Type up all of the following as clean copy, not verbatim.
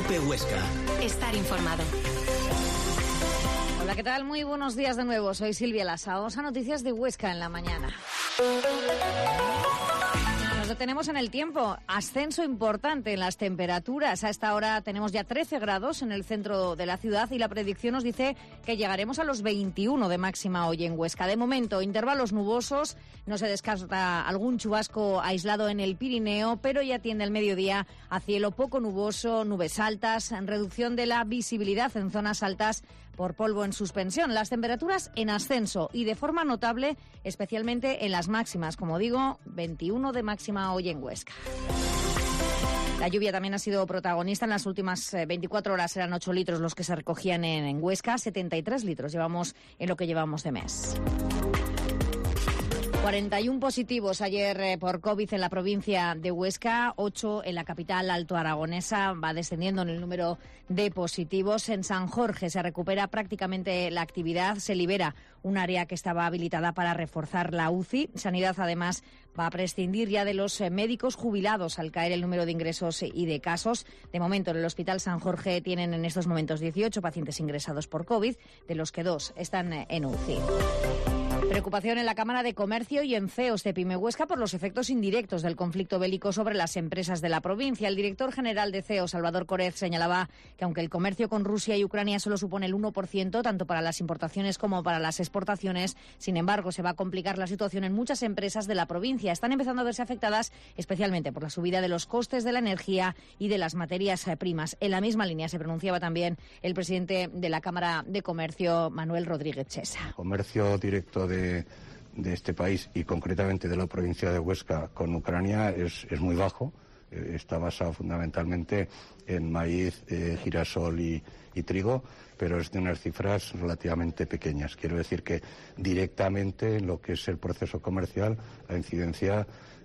COPE Huesca. Estar informado. Hola, ¿qué tal? Muy buenos días de nuevo. Soy Silvia Lasa. Vamos a noticias de Huesca en la mañana. Nos detenemos en el tiempo. Ascenso importante en las temperaturas. A esta hora tenemos ya 13 grados en el centro de la ciudad y la predicción nos dice que llegaremos a los 21 de máxima hoy en Huesca. De momento, intervalos nubosos. No se descarta algún chubasco aislado en el Pirineo, pero ya tiende el mediodía a cielo poco nuboso, nubes altas, reducción de la visibilidad en zonas altas por polvo en suspensión. Las temperaturas en ascenso y de forma notable, especialmente en las máximas. Como digo, 21 de máxima hoy en Huesca. La lluvia también ha sido protagonista. En las últimas 24 horas eran 8 litros los que se recogían en Huesca. 73 litros llevamos en lo que llevamos de mes. 41 positivos ayer por COVID en la provincia de Huesca, 8 en la capital altoaragonesa. Va descendiendo en el número de positivos. En San Jorge se recupera prácticamente la actividad. Se libera un área que estaba habilitada para reforzar la UCI. Sanidad, además, va a prescindir ya de los médicos jubilados al caer el número de ingresos y de casos. De momento, en el Hospital San Jorge tienen en estos momentos 18 pacientes ingresados por COVID, de los que 2 están en UCI. Preocupación en la Cámara de Comercio y en CEOs de Pyme Huesca por los efectos indirectos del conflicto bélico sobre las empresas de la provincia. El director general de CEO, Salvador Corez, señalaba que aunque el comercio con Rusia y Ucrania solo supone el 1%, tanto para las importaciones como para las exportaciones, sin embargo, se va a complicar la situación en muchas empresas de la provincia. Están empezando a verse afectadas especialmente por la subida de los costes de la energía y de las materias primas. En la misma línea se pronunciaba también el presidente de la Cámara de Comercio, Manuel Rodríguez Chesa. Comercio directo de este país y concretamente de la provincia de Huesca con Ucrania es muy bajo. Está basado fundamentalmente en maíz, girasol y trigo, pero es de unas cifras relativamente pequeñas. Quiero decir que directamente en lo que es el proceso comercial la incidencia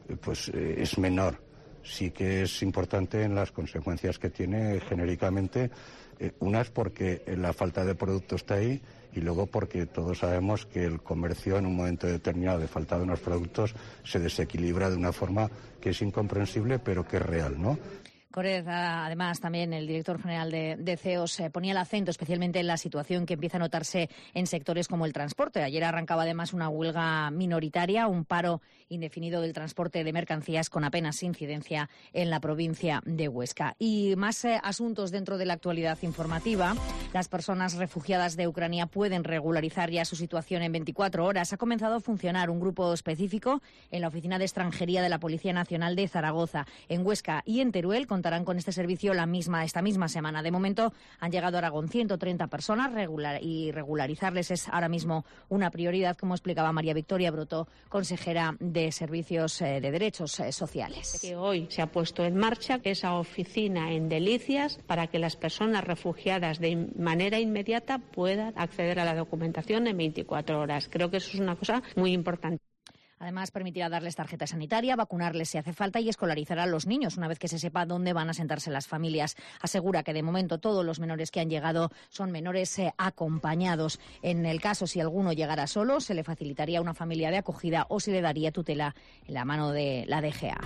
es menor. Sí que es importante en las consecuencias que tiene genéricamente, unas porque la falta de producto está ahí y luego porque todos sabemos que el comercio en un momento determinado de falta de unos productos se desequilibra de una forma que es incomprensible pero que es real, ¿no? Corez, además, también el director general de CEOs ponía el acento especialmente en la situación que empieza a notarse en sectores como el transporte. Ayer arrancaba además una huelga minoritaria, un paro indefinido del transporte de mercancías con apenas incidencia en la provincia de Huesca. Y más asuntos dentro de la actualidad informativa. Las personas refugiadas de Ucrania pueden regularizar ya su situación en 24 horas. Ha comenzado a funcionar un grupo específico en la Oficina de Extranjería de la Policía Nacional de Zaragoza. En Huesca y en Teruel contarán con este servicio esta misma semana. De momento han llegado a Aragón 130 personas y regularizarles es ahora mismo una prioridad, como explicaba María Victoria Broto, consejera de Servicios de Derechos Sociales. Que hoy se ha puesto en marcha esa oficina en Delicias para que las personas refugiadas de manera inmediata puedan acceder a la documentación en 24 horas. Creo que eso es una cosa muy importante. Además, permitirá darles tarjeta sanitaria, vacunarles si hace falta y escolarizar a los niños una vez que se sepa dónde van a sentarse las familias. Asegura que de momento todos los menores que han llegado son menores acompañados. En el caso, si alguno llegara solo, se le facilitaría una familia de acogida o se le daría tutela en la mano de la DGA.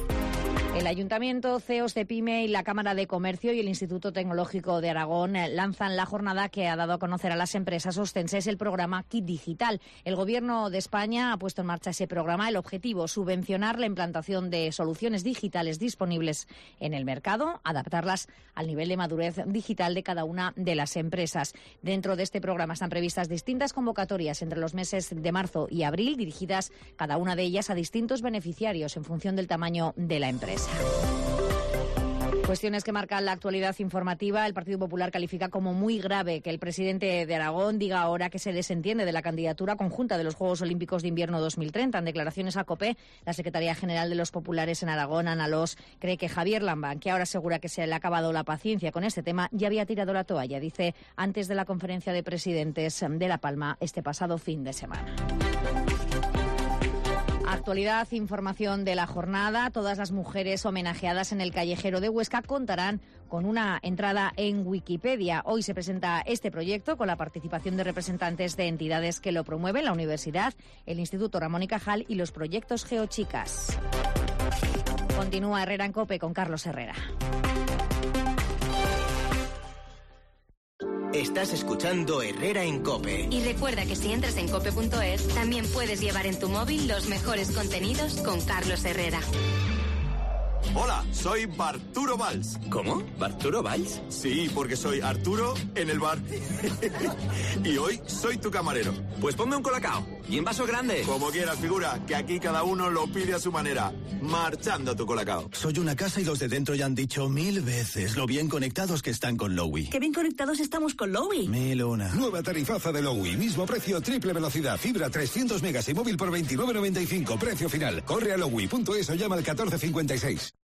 El Ayuntamiento, CEOs de PYME y la Cámara de Comercio y el Instituto Tecnológico de Aragón lanzan la jornada que ha dado a conocer a las empresas ostenses el programa Kit Digital. El Gobierno de España ha puesto en marcha ese programa. El objetivo, subvencionar la implantación de soluciones digitales disponibles en el mercado, adaptarlas al nivel de madurez digital de cada una de las empresas. Dentro de este programa están previstas distintas convocatorias entre los meses de marzo y abril, dirigidas cada una de ellas a distintos beneficiarios en función del tamaño de la empresa. Cuestiones que marcan la actualidad informativa. El Partido Popular califica como muy grave que el presidente de Aragón diga ahora que se desentiende de la candidatura conjunta de los Juegos Olímpicos de Invierno 2030. En declaraciones a COPE, la Secretaría General de los Populares en Aragón, Ana Los, cree que Javier Lambán, que ahora asegura que se le ha acabado la paciencia con este tema, ya había tirado la toalla, dice, antes de la conferencia de presidentes de La Palma este pasado fin de semana. Actualidad, información de la jornada. Todas las mujeres homenajeadas en el Callejero de Huesca contarán con una entrada en Wikipedia. Hoy se presenta este proyecto con la participación de representantes de entidades que lo promueven, la universidad, el Instituto Ramón y Cajal y los proyectos Geochicas. Continúa Herrera en COPE con Carlos Herrera. Estás escuchando Herrera en COPE. Y recuerda que si entras en cope.es, también puedes llevar en tu móvil los mejores contenidos con Carlos Herrera. Hola, soy Barturo Valls. ¿Cómo? ¿Barturo Valls? Sí, porque soy Arturo en el bar. Y hoy soy tu camarero. Pues ponme un colacao. Y en vaso grande. Como quieras, figura, que aquí cada uno lo pide a su manera. Marchando tu colacao. Soy una casa y los de dentro ya han dicho 1000 veces lo bien conectados que están con Lowy. ¡Qué bien conectados estamos con Lowy! 1001. Nueva tarifaza de Lowy. Mismo precio, triple velocidad, fibra 300 megas y móvil por 29,95. Precio final. Corre a lowy.es o llama al 1456.